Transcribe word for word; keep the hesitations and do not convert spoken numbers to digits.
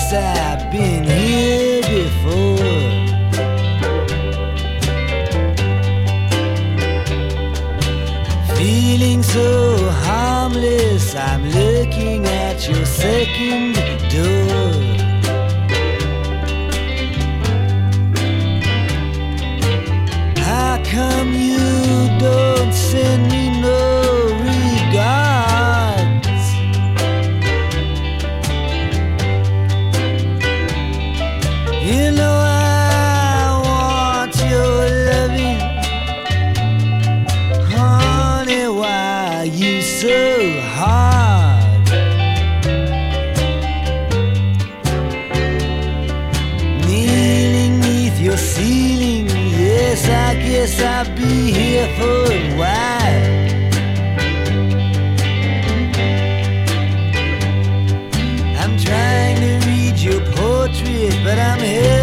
guess I've been here before. Feeling so harmless, I'm looking at your second door. How come you don't send me no regards? You know I want your loving, honey, why you so hard? Kneeling neath your ceiling, yes, I guess I'll be here for a while. I'm trying to read your portrait, but I'm here